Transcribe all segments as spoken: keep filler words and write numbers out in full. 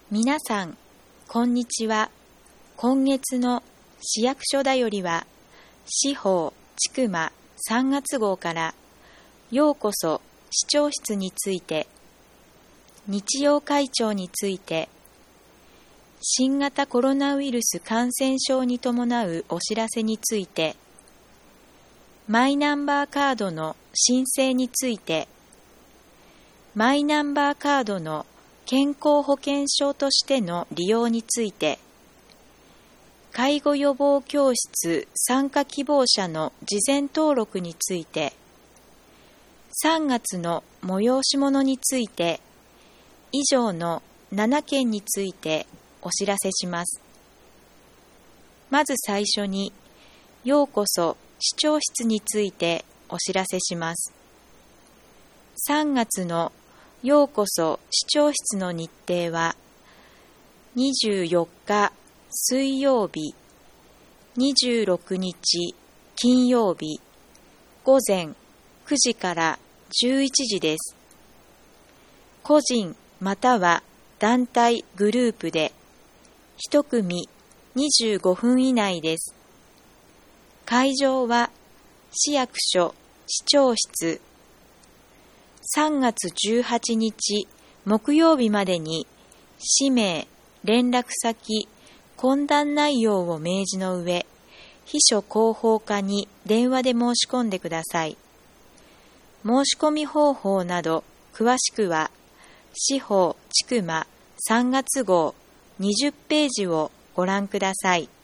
皆さん、こんにちは。今月の市役所だよりは、市法千曲さんがつ号から、ようこそ市長室について、日曜会長について、新型コロナウイルス感染症に伴うお知らせについて、マイナンバーカードの申請について、マイナンバーカードの健康保険証としての利用について、介護予防教室参加希望者の事前登録について、さんがつの催し物について、以上のななけんについてお知らせします。まず最初に、ようこそ市長室についてお知らせします。さんがつのようこそ市長室の日程は、にじゅうよっか水曜日、にじゅうろくにち金曜日、午前くじからじゅういちじです。個人または団体グループで、いちくみにじゅうごふん以内です。会場は市役所市長室。さんがつじゅうはちにち木曜日までに氏名、連絡先、懇談内容を明示の上、秘書広報課に電話で申し込んでください。申し込み方法など詳しくは、市法千曲さんがつ号にじゅっページをご覧ください。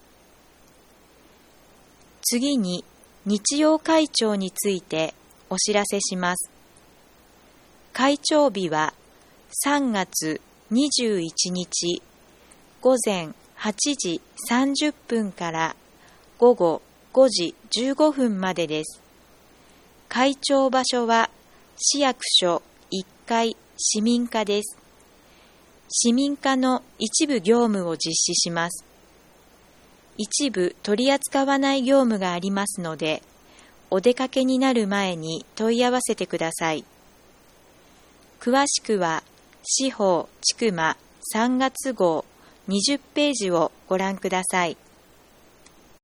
次に、日曜会長についてお知らせします。会長日はさんがつにじゅういちにち午前はちじさんじゅっぷんから午後ごじじゅうごふんまでです。会長場所は市役所いっかい市民課です。市民課の一部業務を実施します。一部取り扱わない業務がありますので、お出かけになる前に問い合わせてください。詳しくは、市法千曲さんがつ号にじゅっページをご覧ください。